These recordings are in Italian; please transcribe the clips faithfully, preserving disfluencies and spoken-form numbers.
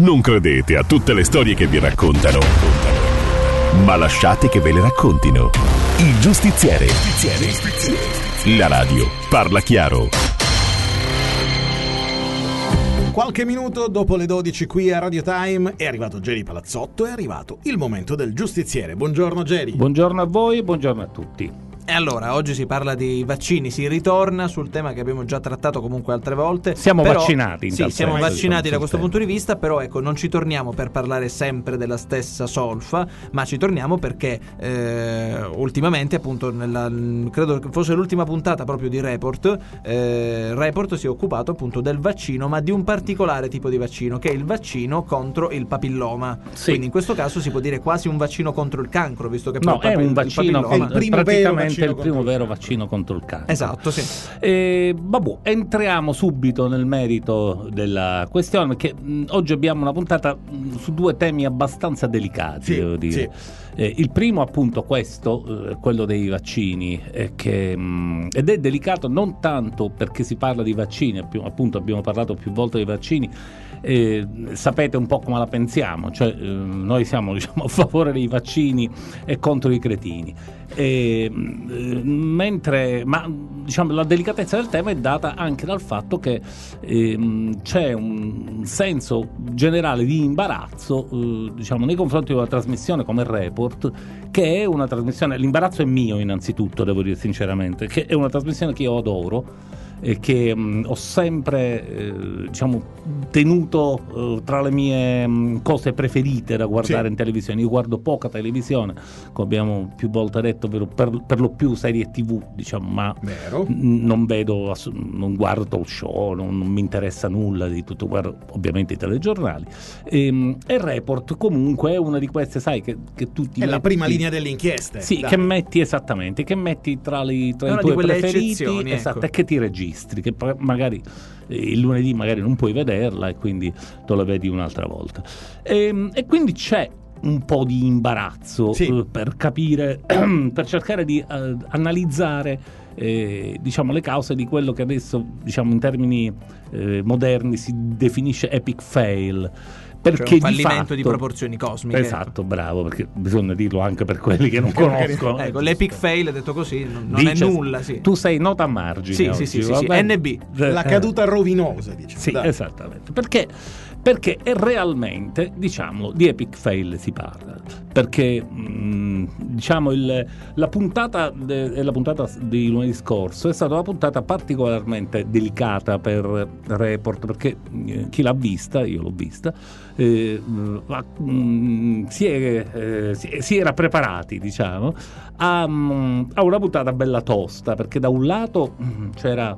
Non credete a tutte le storie che vi raccontano, ma lasciate che ve le raccontino. Il Giustiziere. La radio parla chiaro. Qualche minuto dopo le dodici qui a Radio Time è arrivato Geri Palazzotto, è arrivato il momento del Giustiziere. Buongiorno Geri. Buongiorno a voi e buongiorno a tutti. E allora, oggi si parla di vaccini, si ritorna sul tema che abbiamo già trattato comunque altre volte. Siamo però, vaccinati in Sì, tal siamo senso, vaccinati diciamo, da questo tema. punto di vista, però ecco, non ci torniamo per parlare sempre della stessa solfa, ma ci torniamo perché eh, ultimamente, appunto, nella, credo che fosse l'ultima puntata proprio di Report, eh, Report si è occupato appunto del vaccino, ma di un particolare tipo di vaccino, che è il vaccino contro il papilloma. Sì. Quindi in questo caso si può dire quasi un vaccino contro il cancro, visto che No, poi è il, un vaccino, il è il con, primo vero praticamente vaccino il primo contro vero vaccino contro il cancro. Esatto, sì. E, vabbè, entriamo subito nel merito della questione, perché mh, oggi abbiamo una puntata mh, su due temi abbastanza delicati, Sì, devo dire. sì. Eh, il primo, appunto, questo, eh, quello dei vaccini, eh, che, mh, ed è delicato non tanto perché si parla di vaccini, appunto, appunto abbiamo parlato più volte dei vaccini. Eh, sapete un po' come la pensiamo, cioè eh, noi siamo, diciamo, a favore dei vaccini e contro i cretini. E, eh, mentre, ma diciamo, la delicatezza del tema è data anche dal fatto che eh, c'è un senso generale di imbarazzo, eh, diciamo, nei confronti di una trasmissione come Report, che è una trasmissione, l'imbarazzo è mio innanzitutto, devo dire sinceramente, che è una trasmissione che io adoro e che mh, ho sempre eh, diciamo tenuto eh, tra le mie mh, cose preferite da guardare, sì, in televisione. Io guardo poca televisione, come abbiamo più volte detto, per, per, per lo più serie tv, diciamo, ma Vero. n- non vedo, ass- non guardo talk show, non, non mi interessa nulla di tutto, guardo ovviamente i telegiornali. E, mh, e Report comunque è una di queste, sai, che, che tutti È metti, la prima linea delle inchieste. sì, dai. che metti esattamente, che metti tra, li, tra È i una tuoi di quelle preferiti, eccezioni, esatto, ecco. e che ti registri, che poi magari eh, il lunedì magari non puoi vederla e quindi te la vedi un'altra volta. E, e quindi c'è un po' di imbarazzo, sì, eh, per capire, per cercare di eh, analizzare eh, diciamo le cause di quello che adesso, diciamo, in termini eh, moderni si definisce epic fail. Perché Cioè un fallimento di, fatto, di proporzioni cosmiche. Esatto, bravo, perché bisogna dirlo anche per quelli che non conoscono. Ecco, l'epic fail, detto così, non, non Dice, è nulla, sì. Tu sei nota a margine. Sì, oggi, sì, sì, va sì, bene? N B. La caduta rovinosa, diciamo. Sì, dai. esattamente. Perché? Perché è realmente, diciamo, di epic fail si parla. Perché, mh, diciamo, il, la puntata de, la puntata di lunedì scorso è stata una puntata particolarmente delicata per Report, perché eh, chi l'ha vista, io l'ho vista, eh, mh, si, è, eh, si, si era preparati, diciamo, a, mh, a una puntata bella tosta, perché da un lato mh, c'era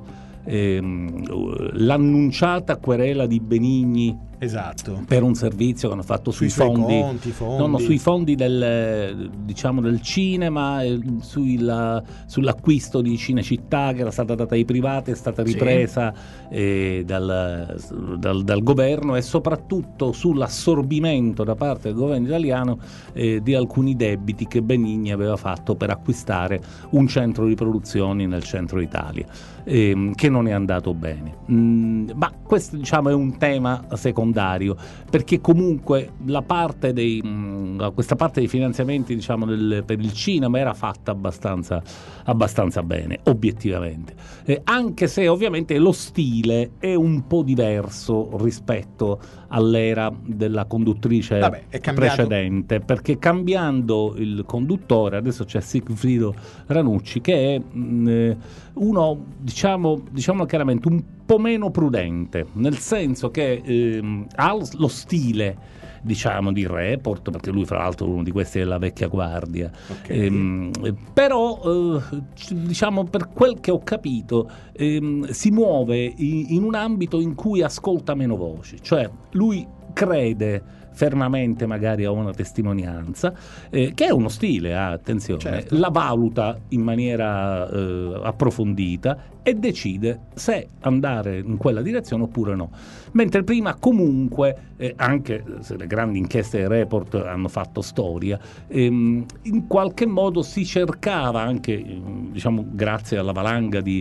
ehm, l'annunciata querela di Benigni, Esatto. per un servizio che hanno fatto sui, Sui suoi fondi, conti, fondi. No, no, sui fondi del, diciamo, del cinema, eh, sui la, sull'acquisto di Cinecittà che era stata data ai privati, è stata ripresa, sì, eh, dal, dal, dal governo, e soprattutto sull'assorbimento da parte del governo italiano eh, di alcuni debiti che Benigni aveva fatto per acquistare un centro di produzioni nel centro Italia, eh, che non è andato bene. Mm, ma questo, diciamo, è un tema secondario, perché comunque la parte dei, mh, questa parte dei finanziamenti, diciamo, del, per il cinema era fatta abbastanza, abbastanza bene, obiettivamente, eh, anche se ovviamente lo stile è un po' diverso rispetto all'era della conduttrice Vabbè, è precedente, perché cambiando il conduttore adesso c'è Sigfrido Ranucci, che è mh, uno, diciamo, diciamo chiaramente, un po' meno prudente, nel senso che ehm, ha lo stile, diciamo, di Report, perché lui fra l'altro è uno di questi della vecchia guardia, okay. ehm, però eh, diciamo, per quel che ho capito, ehm, si muove in, in un ambito in cui ascolta meno voci, cioè lui crede fermamente magari a una testimonianza, eh, che è uno stile, ah, attenzione, certo, la valuta in maniera eh, approfondita e decide se andare in quella direzione oppure no. Mentre prima comunque, eh, anche se le grandi inchieste del Report hanno fatto storia, ehm, in qualche modo si cercava anche, diciamo, grazie alla valanga di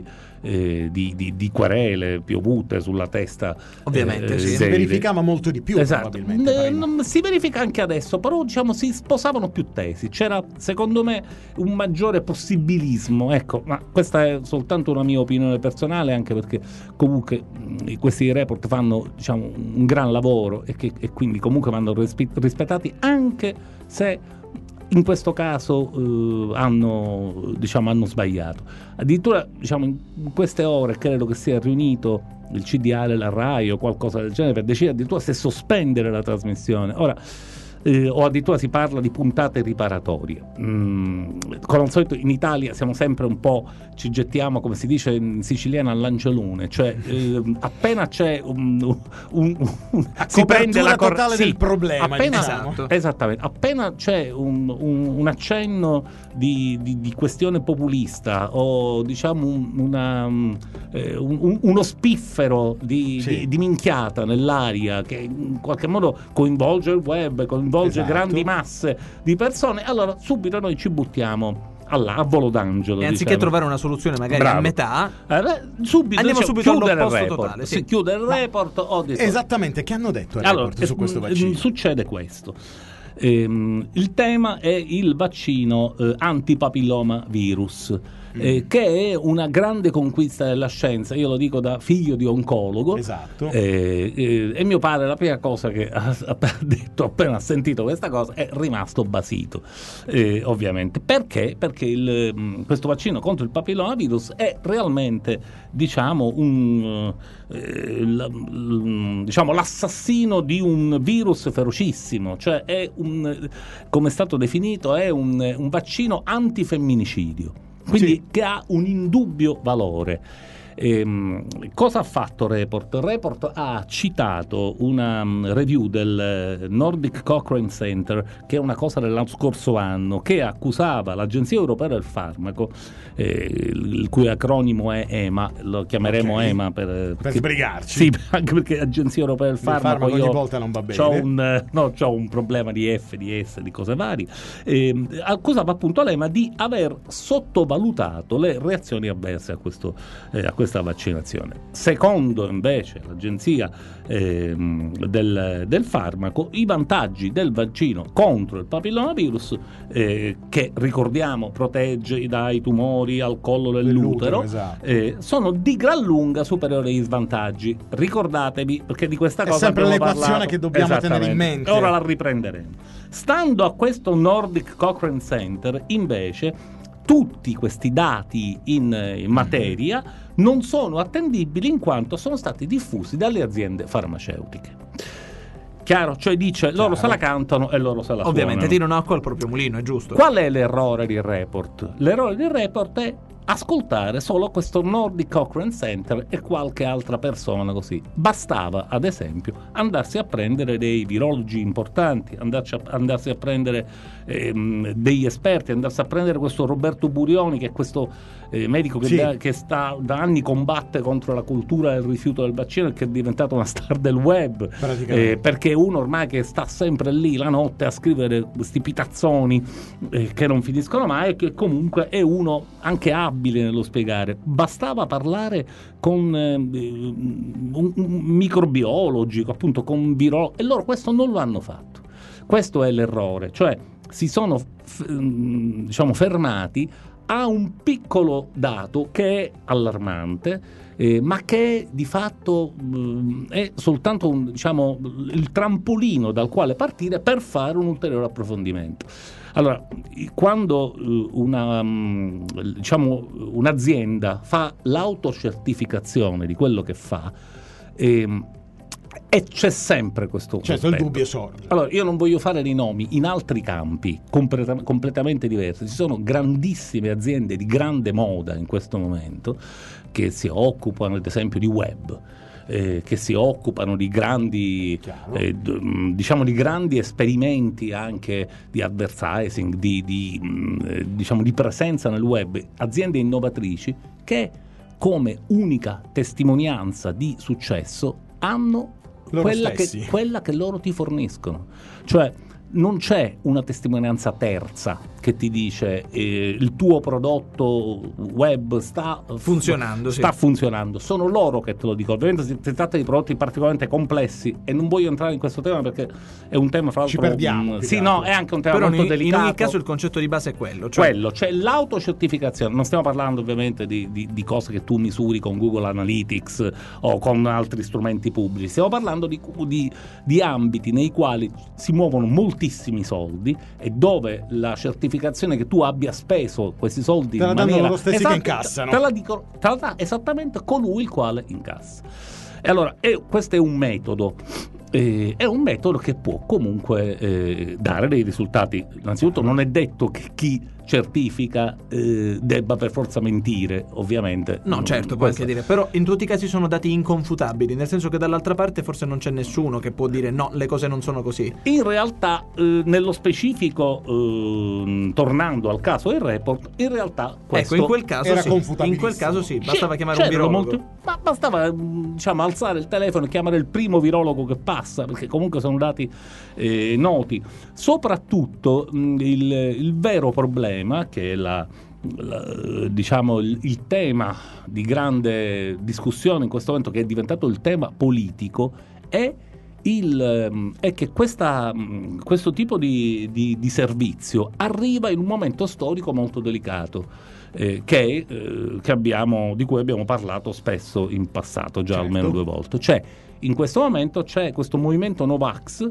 eh, di, di, di querele piovute sulla testa. Ovviamente eh, sì. Si verificava molto di più, esatto. probabilmente. Eh, non si verifica anche adesso, però diciamo si sposavano più tesi. C'era secondo me un maggiore possibilismo, ecco, ma questa è soltanto una mia opinione personale, anche perché comunque mh, questi report fanno, diciamo, un gran lavoro e, che, e quindi comunque vanno rispe- rispettati, anche se in questo caso eh, hanno, diciamo, hanno sbagliato. Addirittura, diciamo, in queste ore credo che sia riunito il C D A della Rai o qualcosa del genere per decidere addirittura se sospendere la trasmissione. Ora eh, o addirittura si parla di puntate riparatorie. Mm, come al solito in Italia siamo sempre un po', ci gettiamo, come si dice in siciliano, all'angelone, cioè eh, appena c'è un, un, un, un si prende la cor- totale sì, del problema, appena, diciamo. Esattamente, appena c'è un, un, un accenno di, di, di questione populista o diciamo un, una, eh, un, uno spiffero di, sì. di, di minchiata nell'aria che in qualche modo coinvolge il web, coinvolge Esatto. grandi masse di persone, allora subito noi ci buttiamo alla, a volo d'angelo, e anziché diciamo. trovare una soluzione magari Bravo. a metà, eh, beh, subito, andiamo diciamo, subito chiudere il all'opposto report, totale, sì. sì. chiudere il report o di solito. Esattamente, che hanno detto il Allora, report su eh, questo mh, vaccino? succede questo. Ehm, il tema è il vaccino eh, antipapilloma virus, eh, che è una grande conquista della scienza. Io lo dico da figlio di oncologo. Esatto. Eh, eh, e mio padre, la prima cosa che ha, ha detto appena ha sentito questa cosa, è rimasto basito, eh, ovviamente. Perché? Perché il, mh, questo vaccino contro il papillomavirus è realmente, diciamo, un eh, la, l, diciamo l'assassino di un virus ferocissimo, cioè è un, come è stato definito, è un, un vaccino antifemminicidio, quindi sì. che ha un indubbio valore. Ehm, cosa ha fatto Report? Report ha citato una um, review del Nordic Cochrane Center, che è una cosa dell'anno scorso anno, che accusava l'Agenzia Europea del Farmaco, eh, il cui acronimo è EMA, lo chiameremo okay. EMA per, per perché, sbrigarci. sì, anche perché l'Agenzia Europea del Farmaco, farmaco ogni io volta non va bene. C'ho un, no, c'ho un problema di F, di S, di cose varie. Eh, accusava appunto l'EMA di aver sottovalutato le reazioni avverse a questo eh, a questa vaccinazione. Secondo invece l'agenzia eh, del, del farmaco, i vantaggi del vaccino contro il papillomavirus, eh, che ricordiamo protegge dai tumori al collo dell'utero, dell'utero, esatto. eh, sono di gran lunga superiori agli svantaggi. Ricordatevi, perché di questa è cosa sempre abbiamo l'equazione parlato. che dobbiamo tenere in mente. Ora la riprenderemo. Stando a questo Nordic Cochrane Center, invece, tutti questi dati in, in materia non sono attendibili in quanto sono stati diffusi dalle aziende farmaceutiche. Chiaro? Cioè dice, loro Chiaro. se la cantano e loro se la ovviamente suonano. tirano acqua al proprio mulino, è giusto. Qual è l'errore di Report? L'errore di Report è ascoltare solo questo Nordic Cochrane Center e qualche altra persona così. Bastava, ad esempio, andarsi a prendere dei virologi importanti, andarci a, andarsi a prendere ehm, degli esperti, andarsi a prendere questo Roberto Burioni, che è questo eh, medico che, sì. da, che sta da anni combatte contro la cultura del rifiuto del vaccino e che è diventato una star del web, eh, perché è uno ormai che sta sempre lì la notte a scrivere questi pitazzoni eh, che non finiscono mai, e che comunque è uno anche abile nello spiegare. Bastava parlare con eh, un, un microbiologi, appunto con virologi, e loro questo non lo hanno fatto. Questo è l'errore, cioè si sono f- diciamo fermati a un piccolo dato che è allarmante, eh, ma che di fatto mh, è soltanto un, diciamo, il trampolino dal quale partire per fare un ulteriore approfondimento. Allora, quando una, diciamo, un'azienda fa l'autocertificazione di quello che fa, ehm, e c'è sempre questo certo, il dubbio sorge. Allora, io non voglio fare dei nomi in altri campi completa- completamente diversi. Ci sono grandissime aziende di grande moda in questo momento che si occupano, ad esempio, di web. Eh, che si occupano di grandi eh, d- diciamo di grandi esperimenti anche di advertising, di, di, mh, diciamo di presenza nel web, aziende innovatrici che come unica testimonianza di successo hanno quella che, quella che loro ti forniscono, cioè non c'è una testimonianza terza che ti dice eh, il tuo prodotto web sta funzionando, sta sì. funzionando. Sono loro che te lo dicono. Ovviamente si, si tratta di prodotti particolarmente complessi e non voglio entrare in questo tema perché è un tema, fra l'altro, ci perdiamo. Mh, sì, no, è anche un tema Però molto in, delicato. In ogni caso il concetto di base è quello, cioè... quello, cioè l'autocertificazione. Non stiamo parlando ovviamente di, di, di cose che tu misuri con Google Analytics o con altri strumenti pubblici. Stiamo parlando di, di, di ambiti nei quali si muovono moltissimi soldi e dove la certificazione che tu abbia speso questi soldi te la in danno maniera loro stessi esatto, che incassano. Te la dico, te la dà esattamente colui il quale incassa. E allora, è, questo è un metodo. Eh, è un metodo che può comunque eh, dare dei risultati. Innanzitutto non è detto che chi certifica eh, debba per forza mentire, ovviamente. No, non, certo, puoi questo... anche dire, però in tutti i casi sono dati inconfutabili, nel senso che dall'altra parte forse non c'è nessuno che può dire no, le cose non sono così. In realtà, eh, nello specifico, eh, tornando al caso del report, in realtà questo ecco, in quel caso era sì, in quel caso sì, bastava C'è, chiamare un virologo. Molti, ma bastava, diciamo, alzare il telefono e chiamare il primo virologo che passa, perché comunque sono dati eh, noti. Soprattutto mh, il, il vero problema, che è la, la, diciamo il, il tema di grande discussione in questo momento, che è diventato il tema politico, è Il, è che questa, questo tipo di, di, di servizio arriva in un momento storico molto delicato, eh, che, eh, che abbiamo, di cui abbiamo parlato spesso in passato, già certo. almeno due volte. Cioè, in questo momento c'è questo movimento Novax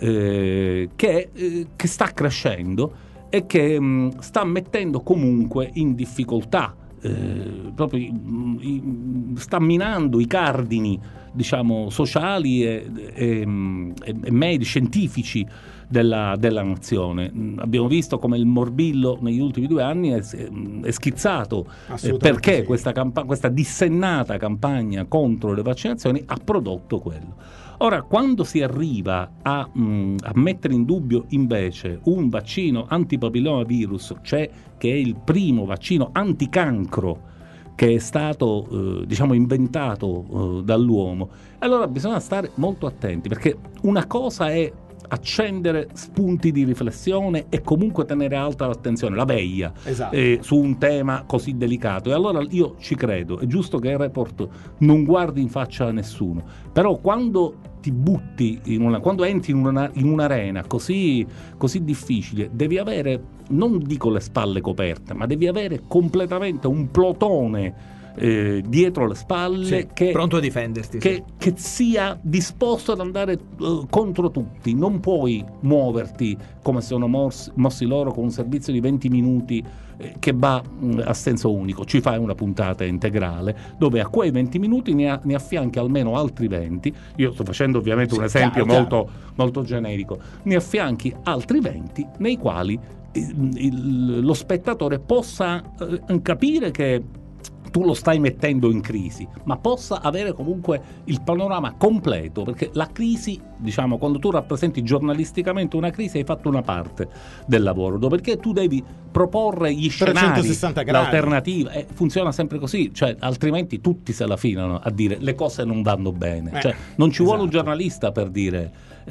eh, che, eh, che sta crescendo e che mh, sta mettendo comunque in difficoltà, eh, proprio mh, i, sta minando i cardini, diciamo, sociali e, e, e, e medici, scientifici della, della nazione. Abbiamo visto come il morbillo negli ultimi due anni è, è schizzato, eh, perché sì. questa, campa- questa dissennata campagna contro le vaccinazioni ha prodotto quello. Ora, quando si arriva a, mh, a mettere in dubbio invece un vaccino antipapillomavirus, cioè che è il primo vaccino anticancro che è stato eh, diciamo inventato eh, dall'uomo, allora bisogna stare molto attenti, perché una cosa è accendere spunti di riflessione e comunque tenere alta l'attenzione, la veglia, esatto. eh, su un tema così delicato, e allora io ci credo, è giusto che il report non guardi in faccia a nessuno, però quando ti butti in una, quando entri in, una, in un'arena così, così difficile, devi avere, non dico le spalle coperte, ma devi avere completamente un plotone Eh, dietro le spalle, sì, che, pronto a difenderti, che, sì. che sia disposto ad andare uh, contro tutti. Non puoi muoverti come sono mossi, mossi loro, con un servizio di venti minuti eh, che va mh, a senso unico. Ci fai una puntata integrale dove a quei venti minuti ne, ha, ne affianchi almeno altri venti. Io sto facendo ovviamente sì, un esempio chiaro, molto, chiaro. molto generico. Ne affianchi altri venti nei quali il, il, lo spettatore possa eh, capire che tu lo stai mettendo in crisi, ma possa avere comunque il panorama completo, perché la crisi, diciamo, quando tu rappresenti giornalisticamente una crisi, hai fatto una parte del lavoro, perché tu devi proporre gli scenari, trecentosessanta gradi. l'alternativa, e funziona sempre così, cioè altrimenti tutti se la filano a dire le cose non vanno bene, eh, cioè non ci esatto. vuole un giornalista per dire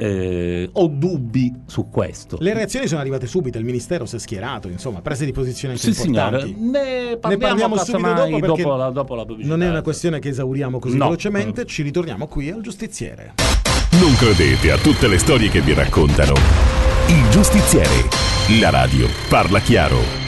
eh, ho dubbi su questo. Le reazioni sono arrivate subito, il ministero si è schierato, insomma, prese di posizione anche Sì, importanti. signore, ne parliamo, ne parliamo subito dopo, perché dopo la, dopo la pubblicità. non è una questione che esauriamo così No. velocemente. Ci ritorniamo qui al Giustiziere. Non credete a tutte le storie che vi raccontano. Il Giustiziere. La radio parla chiaro.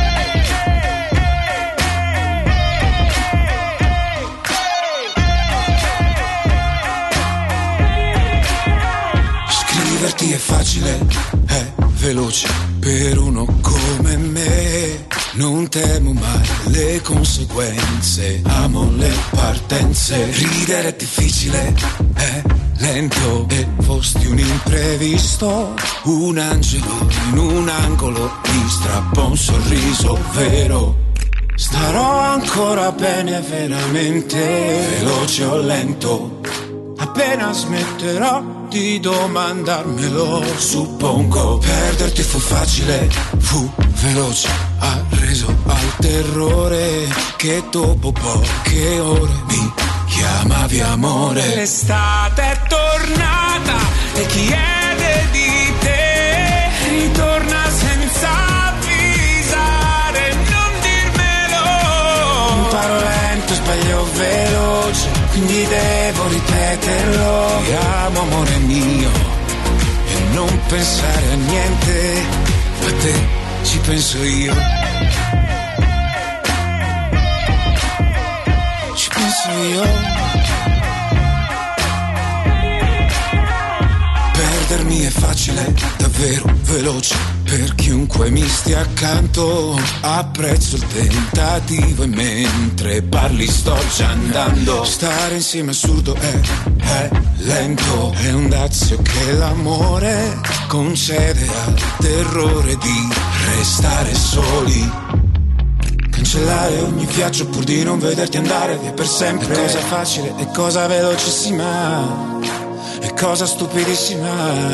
Scriverti è facile, è veloce per uno come me. Non temo mai le conseguenze, amo le partenze. Ridere è difficile, è lento e fosti un imprevisto. Un angelo in un angolo mi strappa un sorriso vero. Starò ancora bene veramente, veloce o lento. Appena smetterò di domandarmelo, suppongo. Perderti fu facile, fu veloce, ha reso al terrore che dopo poche ore mi chiamavi amore. L'estate è tornata e chiede di te, quindi devo ripeterlo. Ti amo amore mio e non pensare a niente, a te ci penso io. Ci penso io. Perdermi è facile, davvero veloce, per chiunque mi stia accanto. Apprezzo il tentativo e mentre parli sto già andando. Stare insieme è assurdo, è, è lento, è un dazio che l'amore concede al terrore di restare soli. Cancellare ogni viaggio pur di non vederti andare via per sempre. È cosa facile, è cosa velocissima, è cosa stupidissima.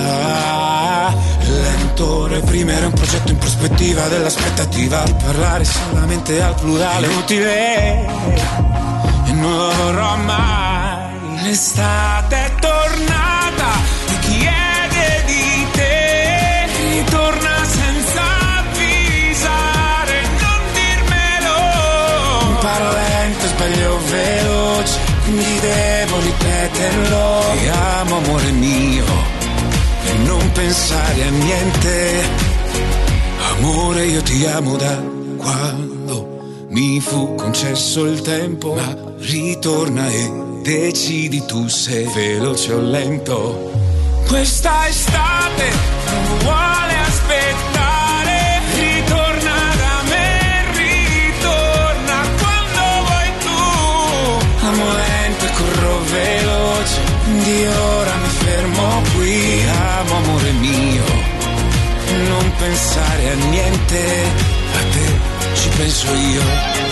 Lento reprimere un progetto in prospettiva dell'aspettativa di parlare solamente al plurale. Inutile e non lo vorrò mai. L'estate è tornata, ti chiede di te, ritorna senza avvisare, non dirmelo. Imparo lento e sbaglio veloce, quindi devo ripeterlo. Ti amo amore mio e non pensare a niente. Amore io ti amo da quando mi fu concesso il tempo, ma ritorna e decidi tu se veloce o lento. Questa estate non vuole aspettare, ritorna da me, ritorna quando vuoi tu. Amo lento e corro veloce, quindi ora mi fermo qui. Amo amore mio, non pensare a niente, a te ci penso io.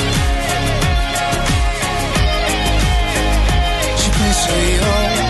Ci penso io.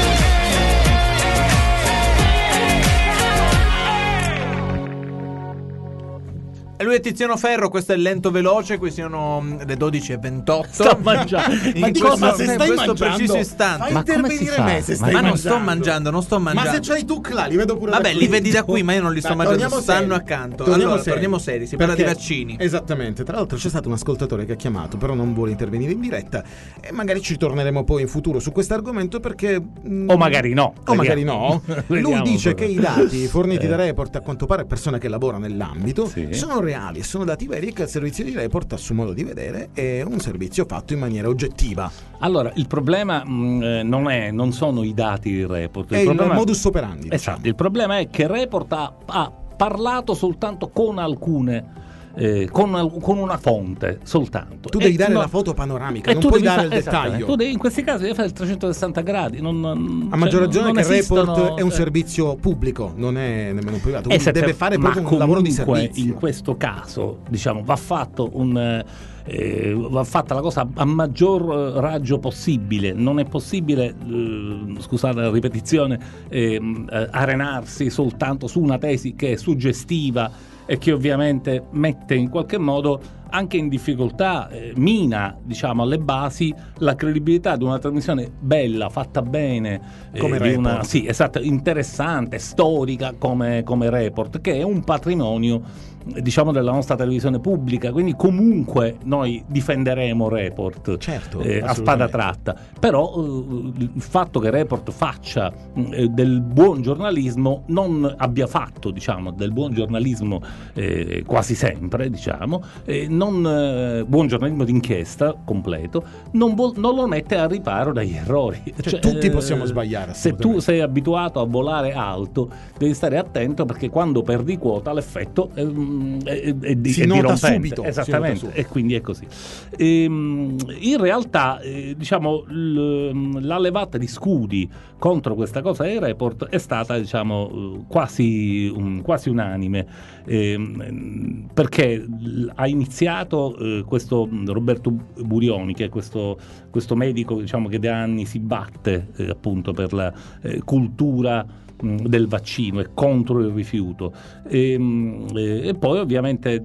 E lui è Tiziano Ferro, questo è Lento Veloce, qui sono le dodici e ventotto. Sto mangiando. In Ma di questo, cosa se in stai questo mangiando? preciso istante. Fai Ma come si intervenire fa? me se Ma stai Ma non mangiando. sto mangiando, non sto mangiando. Ma se c'hai tu là, li vedo pure Vabbè, da qui. li vedi da qui, ma io non li sto Dai, mangiando, torniamo stanno seri. accanto. Torniamo Allora, seri. torniamo seri, si parla di Perché- vaccini. Esattamente, tra l'altro c'è stato un ascoltatore che ha chiamato, però non vuole intervenire in diretta e magari ci torneremo poi in futuro su questo argomento perché... mh, O magari no. O magari no. Lui Vediamo dice cosa. che i dati forniti Eh. da Report, a quanto pare persone che lavorano nell'ambito, Sì. sono reali e sono dati veri e che il servizio di Report, a suo modo di vedere, è un servizio fatto in maniera oggettiva. Allora, il problema mh, eh, non è, non sono i dati di Report. È il problema modus operandi. Esatto, diciamo. il problema è che Report ha, ha parlato soltanto con alcune eh, con, al- con una fonte soltanto. Tu devi E dare no- la foto panoramica, e non tu puoi devi dare fa- il esattamente. dettaglio. Tu devi, in questi casi devi fare il trecentosessanta gradi. Non, non- A maggior cioè, ragione non che esistono, Report è un eh, servizio pubblico, non è nemmeno un privato, quindi Esatto, deve fare ma proprio un lavoro di comunque servizio. in questo caso, diciamo, va fatto un eh, va fatta la cosa a maggior eh, raggio possibile. Non è possibile, eh, scusate la ripetizione, ehm, eh, arenarsi soltanto su una tesi che è suggestiva e che ovviamente mette in qualche modo anche in difficoltà, eh, mina, diciamo, alle basi la credibilità di una trasmissione bella, fatta bene, eh, Come di una, Report. sì, esatto, interessante, storica come, come Report, che è un patrimonio, eh, diciamo, della nostra televisione pubblica. Quindi comunque noi difenderemo Report, Certo, eh, a assolutamente. spada tratta. Però eh, il fatto che Report faccia eh, del buon giornalismo, non abbia fatto, diciamo, del buon giornalismo eh, quasi sempre, diciamo, eh, non eh, buon giornalismo d'inchiesta completo, non, vuol- non lo mette a riparo dagli errori. Cioè, tutti possiamo sbagliare, Se tu assolutamente. sei abituato a volare alto, devi stare attento, perché quando perdi quota l'effetto è, è, è, di- Si è nota dirompente. subito, si Esattamente, nota subito. e quindi è così. Ehm, in realtà, eh, diciamo, l- la levata di scudi contro questa cosa dei Report è stata, diciamo, eh, quasi, un- quasi unanime, ehm, perché l- ha iniziato eh, questo Roberto Burioni, che è questo, questo medico, diciamo, che da anni si batte eh, appunto per la eh, cultura mh, del vaccino e contro il rifiuto, e, mh, e- e poi ovviamente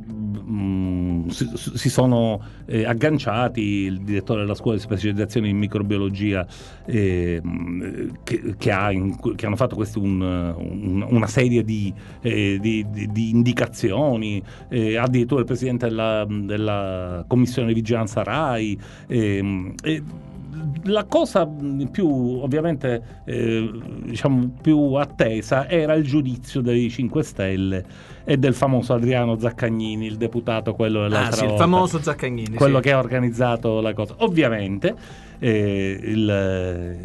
mh, si, si sono eh, agganciati il direttore della scuola di specializzazione in microbiologia, eh, mh, che, che, ha in- che hanno fatto questi un- un- una serie di, eh, di- di- di indicazioni, eh, addirittura il presidente della, della commissione di vigilanza RAI, ehm, e la cosa più ovviamente eh, diciamo più attesa era il giudizio dei cinque Stelle e del famoso Adriano Zaccagnini, il deputato, quello dell'altra ah, sì, volta, il famoso Zaccagnini, quello sì. che ha organizzato la cosa. Ovviamente eh, il,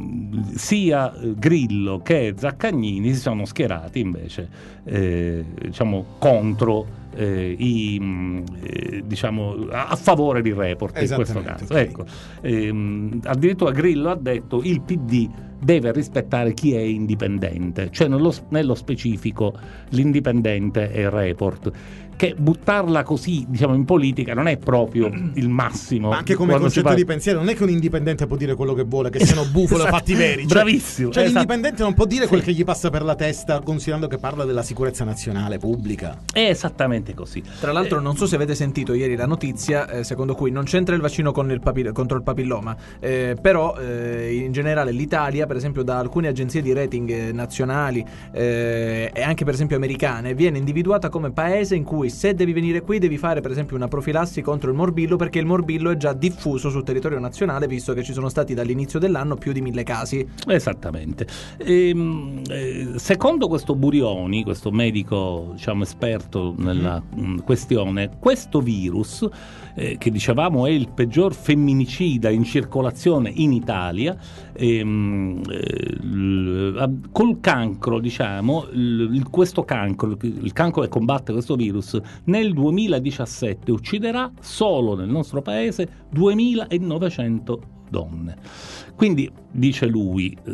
sia Grillo che Zaccagnini si sono schierati invece eh, diciamo contro Eh, i, eh, diciamo a favore di Report in questo caso. Okay. Ecco, ehm, addirittura Grillo ha detto il P D deve rispettare chi è indipendente, cioè nello, nello specifico l'indipendente è Report, che buttarla così diciamo in politica non è proprio il massimo. Ma anche come Quando concetto parla... di pensiero, non è che un indipendente può dire quello che vuole, che siano bufalo Esatto. fatti veri, cioè, bravissimo, cioè esatto. l'indipendente non può dire sì. quel che gli passa per la testa, considerando che parla della sicurezza nazionale pubblica. È esattamente così. Tra l'altro eh, non so se avete sentito ieri la notizia eh, secondo cui non c'entra il vaccino con il papi- contro il papilloma, eh, però eh, in generale l'Italia, per esempio da alcune agenzie di rating eh, nazionali eh, e anche per esempio americane, viene individuata come paese in cui se devi venire qui devi fare per esempio una profilassi contro il morbillo, perché il morbillo è già diffuso sul territorio nazionale, visto che ci sono stati dall'inizio dell'anno più di mille casi. Esattamente. Ehm, eh, secondo questo Burioni, questo medico diciamo esperto nella mh, questione, questo virus eh, che dicevamo è il peggior femminicida in circolazione in Italia, ehm, eh, l- col cancro diciamo il, il, questo cancro, il cancro che combatte questo virus nel duemiladiciassette ucciderà solo nel nostro paese duemilanovecento donne. Quindi dice lui eh,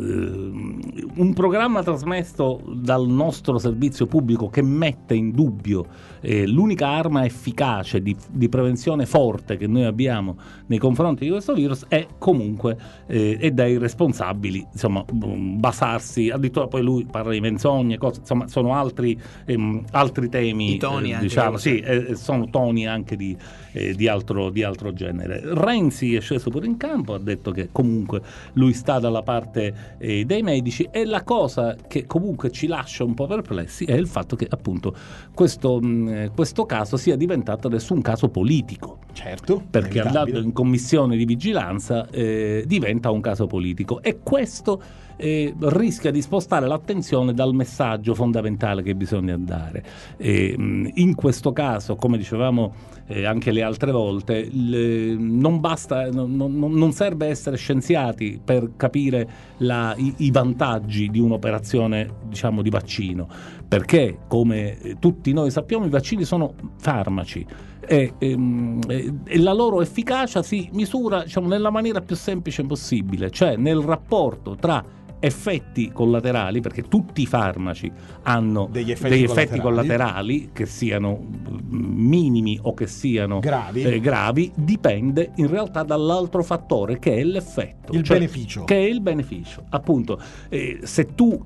un programma trasmesso dal nostro servizio pubblico che mette in dubbio eh, l'unica arma efficace di, di prevenzione forte che noi abbiamo nei confronti di questo virus è comunque eh, è dai responsabili insomma basarsi, addirittura poi lui parla di menzogne, cose, insomma sono altri ehm, altri temi, I toni eh, anche diciamo sì, eh, sono toni anche di, eh, di, altro, di altro genere. Renzi è sceso pure in campo, ha detto che comunque lui sta dalla parte eh, dei medici, e la cosa che comunque ci lascia un po' perplessi è il fatto che appunto questo, mh, questo caso sia diventato adesso un caso politico. Certo, perché inevitabile. andato in commissione di vigilanza eh, diventa un caso politico, e questo eh, rischia di spostare l'attenzione dal messaggio fondamentale che bisogna dare. E, mh, in questo caso, come dicevamo eh, anche le altre volte, le, non basta, non, non, non serve essere scienziati per capire la, i, i vantaggi di un'operazione diciamo di vaccino, perché come tutti noi sappiamo i vaccini sono farmaci. E, e, e la loro efficacia si misura diciamo, nella maniera più semplice possibile, cioè nel rapporto tra effetti collaterali, perché tutti i farmaci hanno degli effetti, degli effetti collaterali. collaterali che siano minimi o che siano gravi. Eh, gravi, dipende in realtà dall'altro fattore che è l'effetto, il cioè, beneficio. Che è il beneficio. Appunto, eh, se tu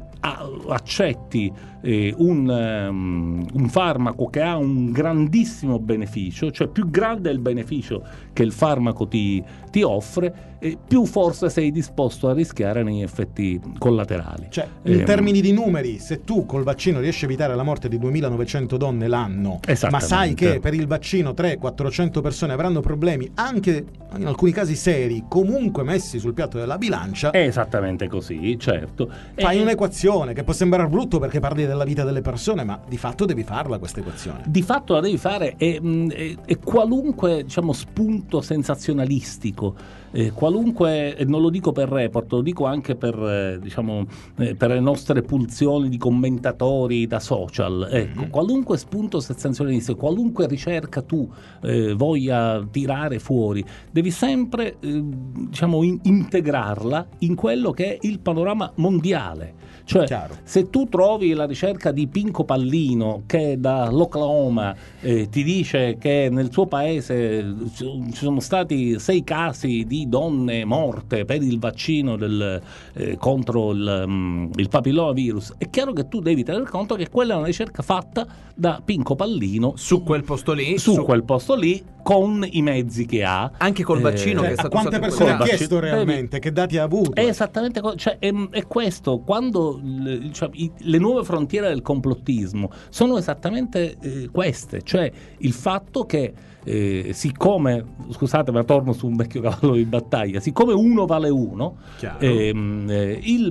accetti eh, un, um, un farmaco che ha un grandissimo beneficio, cioè più grande è il beneficio che il farmaco ti, ti offre, eh, più forse sei disposto a rischiare negli effetti collaterali. Cioè, in eh, termini di numeri, se tu col vaccino riesci a evitare la morte di duemilanovecento donne l'anno, ma sai che per il vaccino trecento quattrocento persone avranno problemi, anche in alcuni casi seri, comunque messi sul piatto della bilancia, è esattamente così, certo. Fai e... un'equazione che può sembrare brutto perché parli della vita delle persone, ma di fatto devi farla questa equazione. Di fatto la devi fare, e, e, e qualunque diciamo spunto sensazionalistico, eh, qualunque, e non lo dico per Report, lo dico anche per eh, diciamo eh, per le nostre pulsioni di commentatori da social, ecco, mm-hmm. qualunque spunto sensazionalistico, qualunque ricerca tu eh, voglia tirare fuori, devi sempre eh, diciamo in, integrarla in quello che è il panorama mondiale. Cioè, chiaro. Se tu trovi la ricerca di Pinco Pallino che dall'Oklahoma eh, ti dice che nel suo paese ci sono stati sei casi di donne morte per il vaccino del, eh, contro il, um, il papillomavirus, è chiaro che tu devi tener conto che quella è una ricerca fatta da Pinco Pallino su quel posto lì, su, su... quel posto lì, con i mezzi che ha, anche col vaccino, eh, che è stato a quante persone ha chiesto realmente, eh, che dati ha avuto? È esattamente, cioè, è, è questo, quando le, cioè, i, le nuove frontiere del complottismo sono esattamente eh, queste, cioè il fatto che Eh, siccome, scusate ma torno su un vecchio cavallo di battaglia, siccome uno vale uno, ehm, eh, il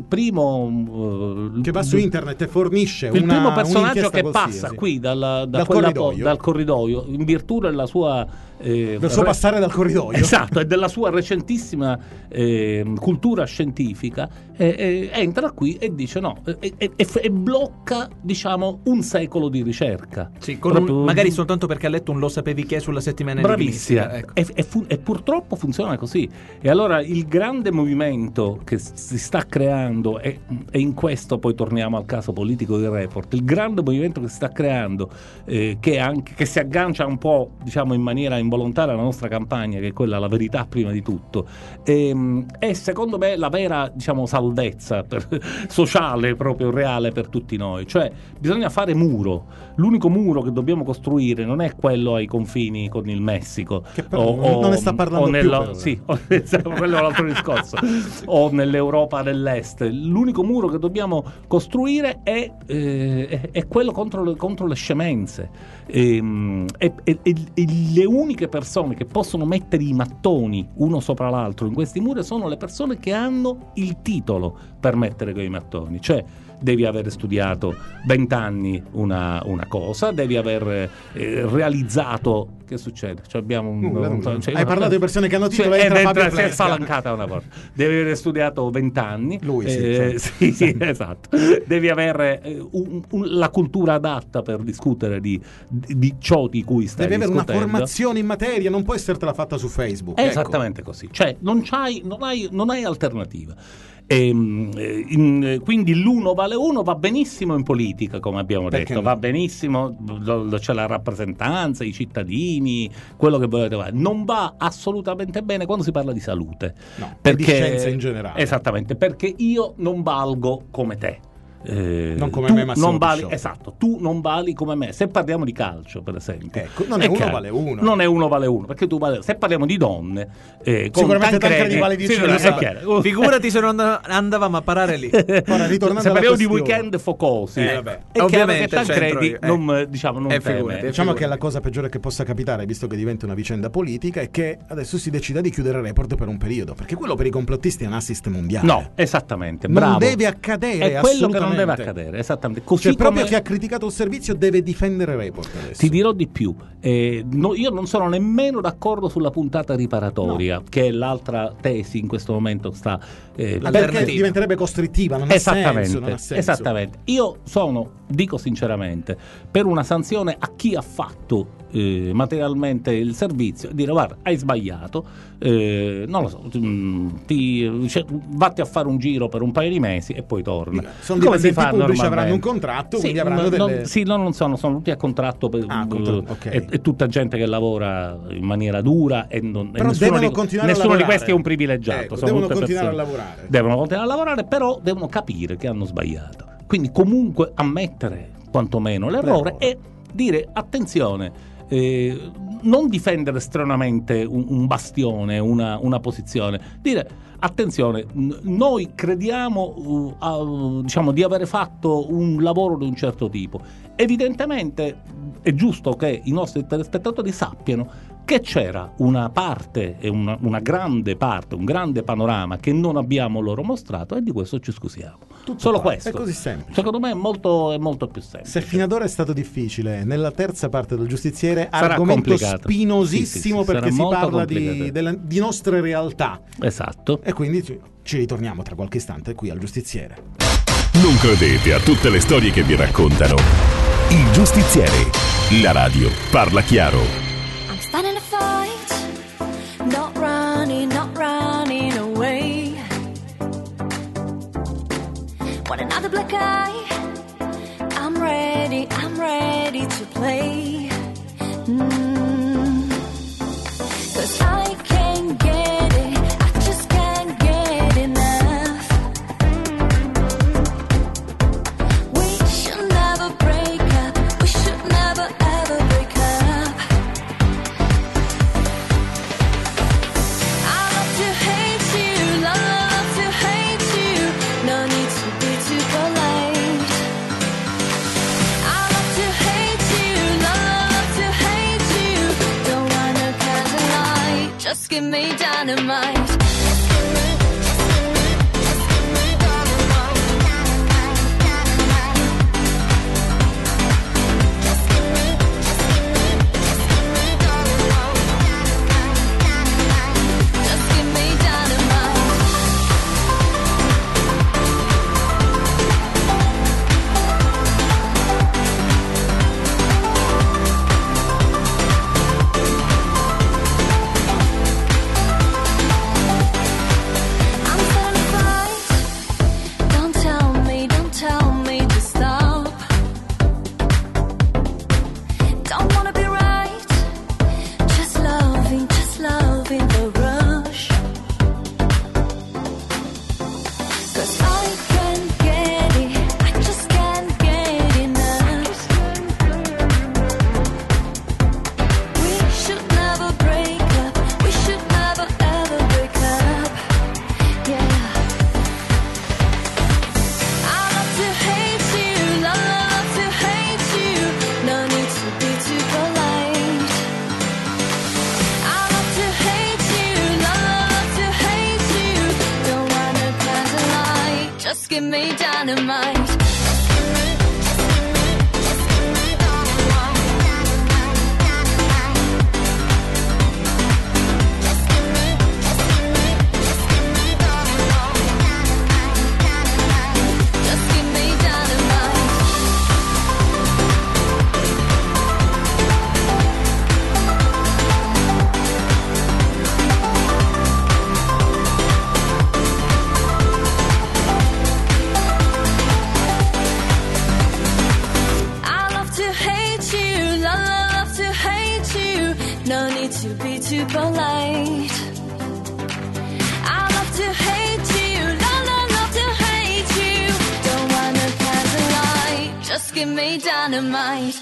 primo eh, che va su internet e fornisce il una, primo personaggio che qualsiasi. passa qui dalla, da dal, corridoio. Po- dal corridoio in virtù della sua eh, del suo re- passare dal corridoio, esatto, e della sua recentissima eh, cultura scientifica, eh, eh, entra qui e dice no, e, e, e blocca, diciamo, un secolo di ricerca, sì, con un, magari soltanto perché ha letto un Lo sapevi che sulla settimana bravissima, ecco. e, e, fu- e purtroppo funziona così. E allora il grande movimento che si sta creando, e, e in questo poi torniamo al caso politico di Report, il grande movimento che si sta creando, eh, che, anche, che si aggancia un po', diciamo, in maniera involontaria alla nostra campagna, che è quella la verità prima di tutto, e, è secondo me la vera, diciamo, salvezza per, sociale, proprio reale per tutti noi. Cioè bisogna fare muro, l'unico muro che dobbiamo costruire non è quello ai confini con il Messico, che però o, non ne sta parlando o nella, più, sì, o, quello è un altro discorso, o nell'Europa dell'Est. L'unico muro che dobbiamo costruire è, eh, è, è quello contro le, contro le scemenze, e, e, e, e le uniche persone che possono mettere i mattoni uno sopra l'altro in questi muri sono le persone che hanno il titolo per mettere quei mattoni. Cioè devi aver studiato vent'anni una, una cosa, devi aver eh, realizzato. Che succede? Cioè abbiamo un, uh, un, cioè, hai parlato di persone che hanno titolo, cioè, entra entra, Fabio si è Fresca. spalancata una volta. Devi aver studiato vent'anni. Lui sì, eh, sì, sì, sì, esatto. Devi avere eh, un, un, la cultura adatta per discutere di, di, di ciò di cui stai devi discutendo. Devi avere una formazione in materia, non può essertela fatta su Facebook. È ecco. Esattamente così. Cioè non, c'hai, non, hai, non hai alternativa. E, in, quindi l'uno vale uno va benissimo in politica, come abbiamo Perché detto, no? va benissimo, c'è la rappresentanza, i cittadini, quello che volete fare. Non va assolutamente bene quando si parla di salute, no, perché, di scienza in generale. Esattamente, perché io non valgo come te. Eh, non come tu me, Massimo non vali, Pisciotto. Esatto, tu non vali come me. Se parliamo di calcio, per esempio, ecco, non è, è uno chiaro, vale uno. Non è uno vale uno, perché tu vale, se parliamo di donne, eh, sicuramente Tancredi vale dieci. Sì, figurati se non andavamo a parare lì. Ora, ritornando se parliamo di questione. weekend focosi, eh, vabbè. è ovviamente chiaro che Tancredi eh. non, diciamo, non eh, teme. figurati, diciamo figurati. che la cosa peggiore che possa capitare, visto che diventa una vicenda politica, è che adesso si decida di chiudere Report per un periodo, perché quello per i complottisti è un assist mondiale. No, esattamente, non bravo. deve accadere, è quello che non deve accadere, esattamente. Così cioè, proprio come... chi ha criticato il servizio deve difendere Report adesso. Ti dirò di più, eh, no, io non sono nemmeno d'accordo sulla puntata riparatoria, no. che è l'altra tesi in questo momento sta eh, perché diventerebbe costrittiva, non ha esattamente, senso, non ha senso. Esattamente. Io sono, dico sinceramente, per una sanzione a chi ha fatto eh, materialmente il servizio, dire guarda, hai sbagliato, eh, non lo so, ti, cioè, vatti a fare un giro per un paio di mesi e poi torna. Sono dipendenti pubblici, avranno un contratto, sì, quindi avranno delle... non, sì, no, non sono, sono tutti a contratto, per, ah, uh, okay. è, è tutta gente che lavora in maniera dura e, non, però e nessuno, di, continuare nessuno a di questi è un privilegiato, ecco, sono devono tutte continuare persone. a lavorare devono continuare a lavorare, però devono capire che hanno sbagliato, quindi comunque ammettere quantomeno l'errore L'errore. e dire attenzione, eh, non difendere stranamente un, un bastione, una, una posizione, dire attenzione, noi crediamo uh, uh, diciamo di avere fatto un lavoro di un certo tipo, evidentemente è giusto che i nostri telespettatori sappiano che c'era una parte e una, una grande parte, un grande panorama che non abbiamo loro mostrato, e di questo ci scusiamo. Tutto Solo qua. questo. È così semplice. Secondo me è molto, è molto più semplice. Se fino ad ora è stato difficile, nella terza parte del giustiziere sarà argomento complicato. spinosissimo, sì, sì, sì, perché si parla di, della, di nostre realtà. Esatto. E quindi ci, ci ritorniamo tra qualche istante qui al giustiziere. Non credete a tutte le storie che vi raccontano. Il giustiziere, la radio parla chiaro. Starting a fight, not running, not running away. Want another black eye? I'm ready, I'm ready to play. Mm. 'Cause I can't get it, I just can't get enough. We should never break up, we should never ever break up. I love to hate you, love, love to hate you. No need to be too polite. give me dynamite. Give me dynamite. No need to be too polite. I love to hate you, no, no, love to hate you. Don't wanna candlelight, just give me dynamite.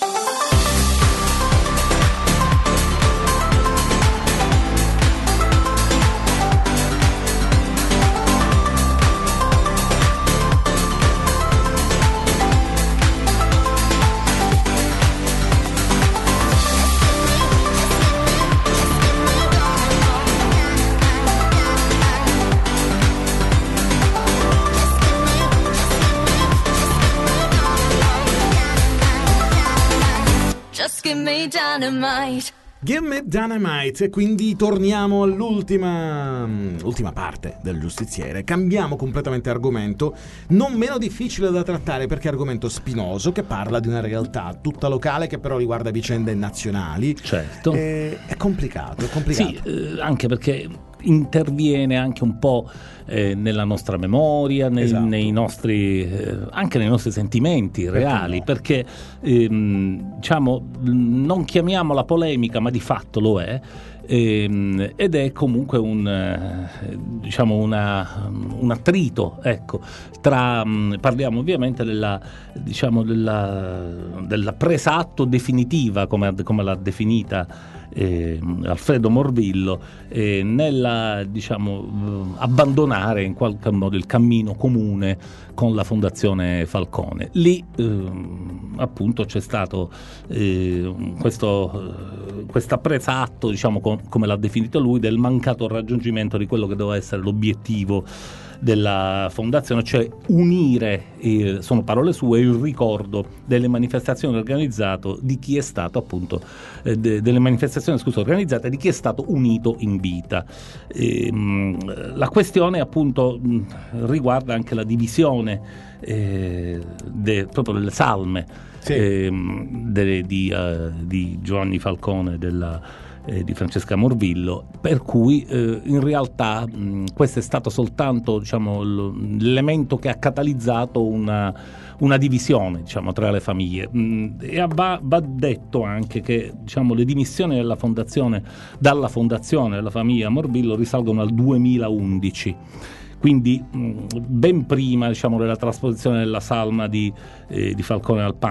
Just give me dynamite. Give me dynamite. E quindi torniamo all'ultima ultima parte del giustiziere. Cambiamo completamente argomento, non meno difficile da trattare perché è argomento spinoso, che parla di una realtà tutta locale che però riguarda vicende nazionali. Certo. E, è complicato, è complicato. Sì, eh, anche perché interviene anche un po' eh, nella nostra memoria, nei, esatto. nei nostri eh, anche nei nostri sentimenti reali, perché, no? perché ehm, diciamo, non chiamiamola polemica, ma di fatto lo è, ehm, ed è comunque un eh, diciamo una, un attrito, ecco, tra mh, parliamo ovviamente della diciamo della, della presa atto definitiva, come, come l'ha definita Eh, Alfredo Morvillo, eh, nella diciamo abbandonare in qualche modo il cammino comune con la Fondazione Falcone. Lì eh, appunto c'è stato eh, questo questa presa atto, diciamo com- come l'ha definito lui, del mancato raggiungimento di quello che doveva essere l'obiettivo della fondazione, cioè unire, eh, sono parole sue, il ricordo delle manifestazioni organizzate di chi è stato appunto eh, de, delle manifestazioni scusa, organizzate di chi è stato unito in vita. E, mh, la questione appunto mh, riguarda anche la divisione eh, de, proprio delle salme, sì. eh, de, di, uh, di Giovanni Falcone, della di Francesca Morvillo, per cui eh, in realtà mh, questo è stato soltanto, diciamo, l'elemento che ha catalizzato una, una divisione, diciamo, tra le famiglie. Mh, e va, va detto anche che, diciamo, le dimissioni della fondazione dalla fondazione della famiglia Morvillo risalgono al duemilaundici. quindi mh, ben prima, diciamo, della trasposizione della salma di, eh, di Falcone al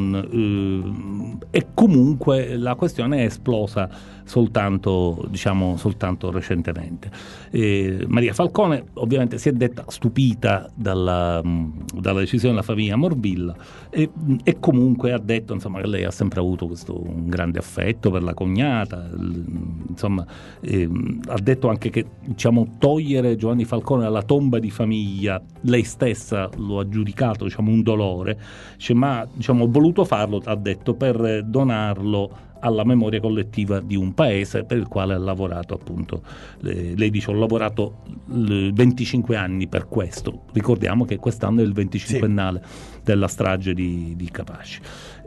Pantheon, eh, e comunque la questione è esplosa soltanto, diciamo, soltanto recentemente. Eh, Maria Falcone ovviamente si è detta stupita dalla, mh, dalla decisione della famiglia Morvillo e, e comunque ha detto, insomma, che lei ha sempre avuto questo un grande affetto per la cognata, insomma, eh, ha detto anche che, diciamo, togliere Giovanni Falcone dalla tomba di famiglia, lei stessa lo ha giudicato, diciamo, un dolore, cioè, ma, diciamo, ho voluto farlo, ha detto, per donarlo alla memoria collettiva di un paese per il quale ha lavorato, appunto, eh, lei dice ho lavorato venticinque anni per questo, ricordiamo che quest'anno è il venticinquennale sì. della strage di, di Capaci.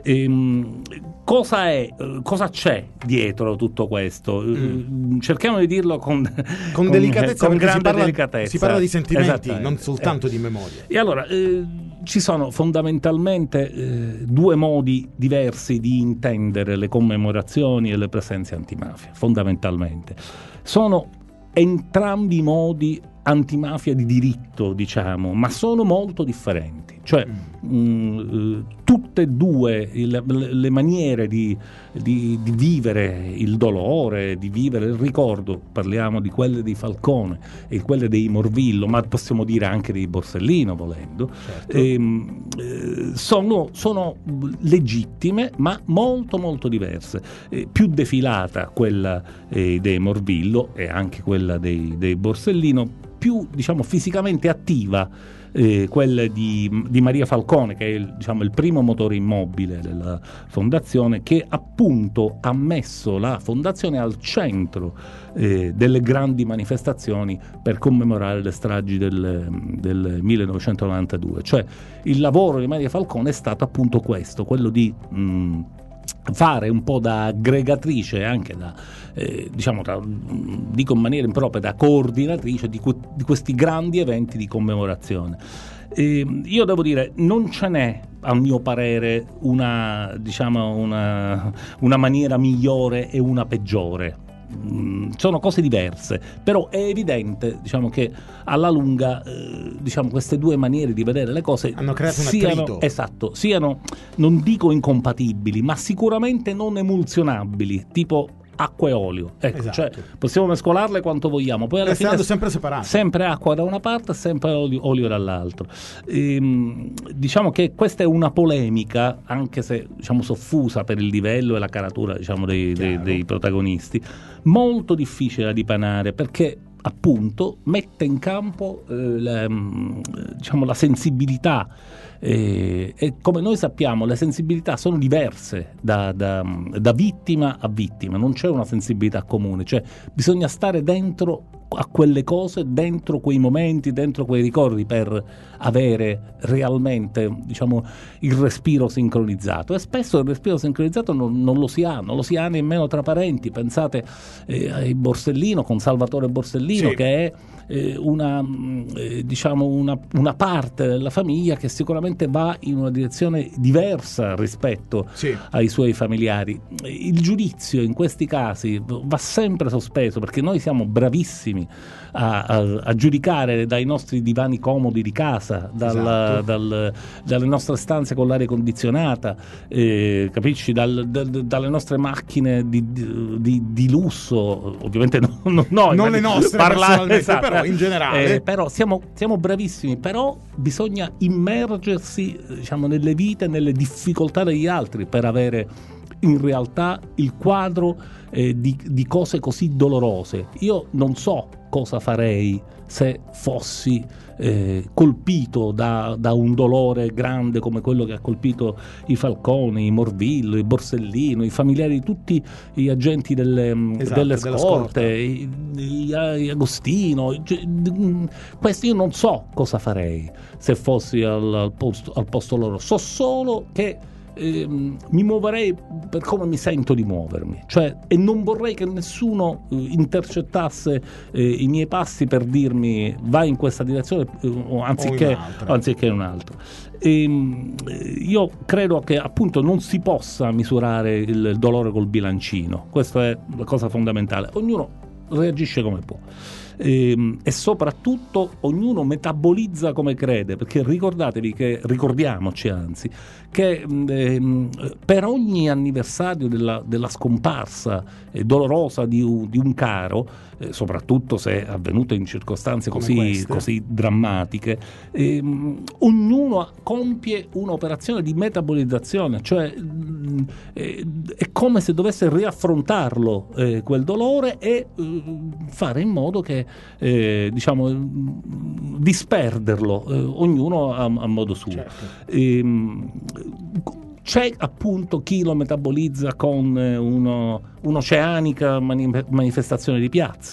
Ehm, cosa è, cosa c'è dietro tutto questo? Mm. Cerchiamo di dirlo con, con, con delicatezza, con grande si parla, delicatezza. Si parla di sentimenti, non soltanto eh. di memoria. E allora eh, ci sono fondamentalmente eh, due modi diversi di intendere le commemorazioni e le presenze antimafia. Fondamentalmente sono entrambi modi antimafia di diritto, diciamo, ma sono molto differenti. Cioè mm. mh, tutte e due il, le maniere di, di, di vivere il dolore, di vivere il ricordo, parliamo di quelle di Falcone e quelle dei Morvillo, ma possiamo dire anche di Borsellino volendo, certo. ehm, eh, sono, sono legittime ma molto molto diverse. Eh, più defilata quella eh, dei Morvillo e anche quella dei, dei Borsellino, più, diciamo, fisicamente attiva eh, quella di, di Maria Falcone, che è il, diciamo, il primo motore immobile della fondazione, che appunto ha messo la fondazione al centro eh, delle grandi manifestazioni per commemorare le stragi del, del millenovecentonovantadue. Cioè il lavoro di Maria Falcone è stato appunto questo, quello di mh, fare un po' da aggregatrice, anche da eh, diciamo da, dico in maniera impropria, da coordinatrice di, que- di questi grandi eventi di commemorazione. E io devo dire, non ce n'è, a mio parere, una, diciamo, una, una maniera migliore e una peggiore. Sono cose diverse, però è evidente, diciamo, che alla lunga eh, diciamo, queste due maniere di vedere le cose hanno creato un siano, attrito. esatto, siano, non dico incompatibili, ma sicuramente non emulsionabili, tipo acqua e olio, ecco, esatto. Cioè possiamo mescolarle quanto vogliamo, poi alla restando fine sempre separate, sempre acqua da una parte, sempre olio, olio dall'altro. Ehm, diciamo che questa è una polemica, anche se, diciamo, soffusa per il livello e la caratura, diciamo, dei, dei, dei protagonisti, molto difficile da dipanare, perché appunto mette in campo eh, la, diciamo, la sensibilità. E, e come noi sappiamo, le sensibilità sono diverse da, da, da vittima a vittima, non c'è una sensibilità comune, cioè bisogna stare dentro a quelle cose, dentro quei momenti, dentro quei ricordi, per avere realmente, diciamo, il respiro sincronizzato. E spesso il respiro sincronizzato non, non lo si ha, non lo si ha nemmeno tra parenti. Pensate eh, ai Borsellino, con Salvatore Borsellino, sì. che è eh, una, eh, diciamo una, una parte della famiglia che sicuramente va in una direzione diversa rispetto sì. ai suoi familiari. Il giudizio in questi casi va sempre sospeso, perché noi siamo bravissimi A, a, a giudicare dai nostri divani comodi di casa, dal, esatto. dal, dalle nostre stanze con l'aria condizionata, eh, capisci, dal, dal, dalle nostre macchine di, di, di lusso, ovviamente no, no, no non le nostre parlare, esatto. però in generale eh, però siamo, siamo bravissimi, però bisogna immergersi, diciamo, nelle vite, nelle difficoltà degli altri per avere in realtà il quadro eh, di, di cose così dolorose. Io non so cosa farei se fossi eh, colpito da, da un dolore grande come quello che ha colpito i Falcone, i Morvillo, i Borsellino, i familiari di tutti gli agenti delle, esatto, delle scorte, i, i, i Agostino. Questo io non so cosa farei se fossi al, al, posto, al posto loro. So solo che Eh, mi muoverei per come mi sento di muovermi, cioè, e non vorrei che nessuno eh, intercettasse eh, i miei passi per dirmi vai in questa direzione eh, anziché, o anziché un'altra. E, io credo che appunto non si possa misurare il, il dolore col bilancino, questa è la cosa fondamentale, ognuno reagisce come può. e, e soprattutto ognuno metabolizza come crede, perché ricordatevi che, ricordiamoci anzi, che eh, per ogni anniversario della, della scomparsa eh, dolorosa di un, di un caro, eh, soprattutto se è avvenuto in circostanze così, così drammatiche, eh, ognuno compie un'operazione di metabolizzazione, cioè mh, eh, è come se dovesse riaffrontarlo eh, quel dolore e eh, fare in modo che eh, diciamo disperderlo, eh, ognuno a, a modo suo. Certo. E, c'è appunto chi lo metabolizza con uno, un'oceanica mani- manifestazione di piazza,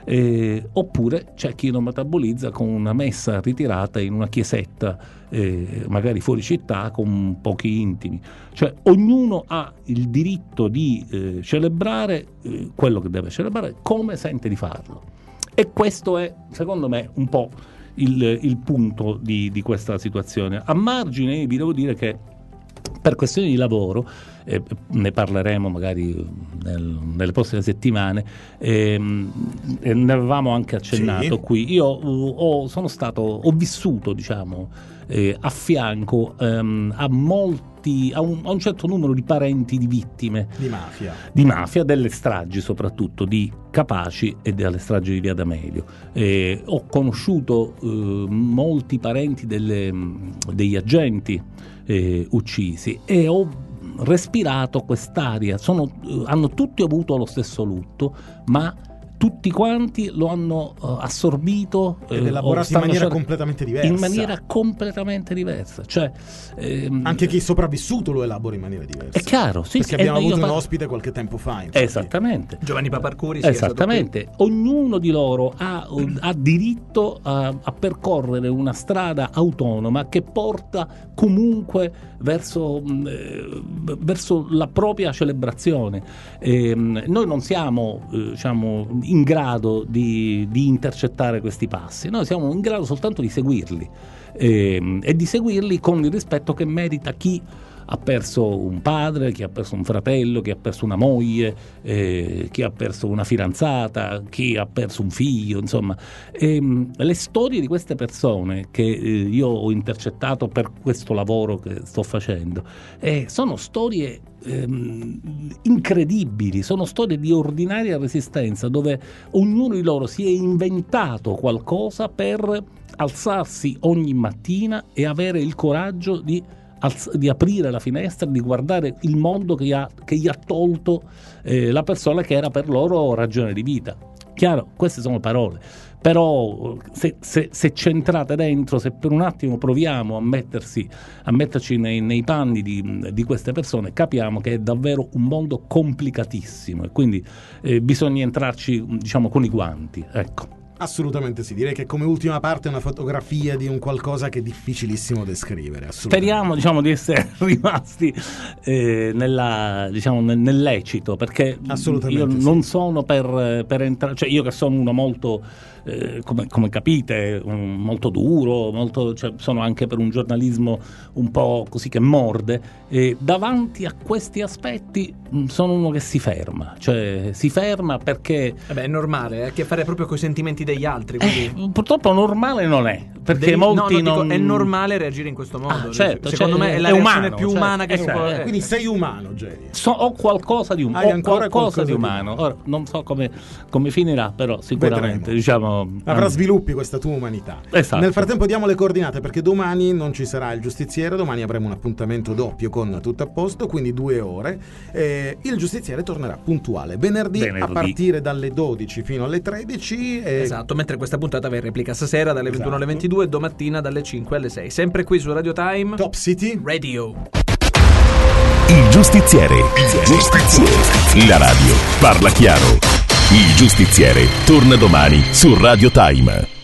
eh, oppure c'è chi lo metabolizza con una messa ritirata in una chiesetta, eh, magari fuori città, con pochi intimi. Cioè ognuno ha il diritto di eh, celebrare eh, quello che deve celebrare come sente di farlo, e questo è secondo me un po' il, il punto di, di questa situazione. A margine vi devo dire che per questioni di lavoro, eh, ne parleremo magari nel, nelle prossime settimane, ehm, e ne avevamo anche accennato sì. qui. Io ho, sono stato, ho vissuto, diciamo, eh, a fianco ehm, a molti, a un, a un certo numero di parenti di vittime di mafia, di mafia, delle stragi soprattutto di Capaci e delle stragi di Via D'Amelio. Eh, ho conosciuto eh, molti parenti delle, degli agenti Eh, uccisi, e ho respirato quest'aria. Sono, eh, hanno tutti avuto lo stesso lutto, ma tutti quanti lo hanno uh, assorbito ed elaborato in maniera cer- completamente diversa. In maniera completamente diversa. Cioè, ehm, anche chi è sopravvissuto lo elabora in maniera diversa. È chiaro, sì. Perché sì, abbiamo avuto un par- ospite qualche tempo fa. Infatti. Esattamente. Giovanni Paparcuri. Sì, Esattamente. Ognuno di loro ha, ha diritto a, a percorrere una strada autonoma che porta comunque verso, eh, verso la propria celebrazione. Eh, noi non siamo, eh, diciamo, in grado di, di intercettare questi passi, noi siamo in grado soltanto di seguirli, eh, e di seguirli con il rispetto che merita chi ha perso un padre, chi ha perso un fratello, chi ha perso una moglie, eh, chi ha perso una fidanzata, chi ha perso un figlio, insomma. E, le storie di queste persone che eh, io ho intercettato per questo lavoro che sto facendo eh, sono storie ehm, incredibili, sono storie di ordinaria resistenza, dove ognuno di loro si è inventato qualcosa per alzarsi ogni mattina e avere il coraggio di di aprire la finestra, di guardare il mondo che gli ha, che gli ha tolto eh, la persona che era per loro ragione di vita. Chiaro, queste sono parole, però se, se, se centrate dentro, se per un attimo proviamo a mettersi a metterci nei, nei panni di, di queste persone, capiamo che è davvero un mondo complicatissimo, e quindi eh, bisogna entrarci, diciamo, con i guanti, ecco. Assolutamente sì, direi che come ultima parte è una fotografia di un qualcosa che è difficilissimo descrivere. Speriamo, diciamo, di essere rimasti eh, nella, diciamo, nel, nel lecito, perché io sì. non sono per, per entrare, cioè io che sono uno molto, eh, come, come capite, un, molto duro, molto, cioè, sono anche per un giornalismo un po' così che morde, e davanti a questi aspetti mh, sono uno che si ferma, cioè si ferma perché... Eh beh, è normale, ha a che fare proprio con i sentimenti degli altri, quindi... eh, purtroppo normale non è, perché Devi, molti no, no, non... dico, è normale reagire in questo modo, ah, certo, secondo cioè, me è la è reazione umano, più cioè, umana che eh, si può eh, quindi sei umano, Jerry. So, ho qualcosa di, um- ho qualcosa qualcosa di umano, ora non so come, come finirà, però sicuramente, diciamo, avrà um... sviluppi questa tua umanità. Esatto. Nel frattempo diamo le coordinate, perché domani non ci sarà il giustiziere, domani avremo un appuntamento doppio con Tutto a Posto, quindi due ore. Eh, il giustiziere tornerà puntuale venerdì, venerdì a partire dalle dodici fino alle tredici. E... Esatto, mentre questa puntata va in replica stasera dalle ventuno alle ventidue e domattina dalle cinque alle sei, sempre qui su Radio Time Top City Radio. Il giustiziere. Il giustiziere. La radio parla chiaro. Il giustiziere torna domani su Radio Time.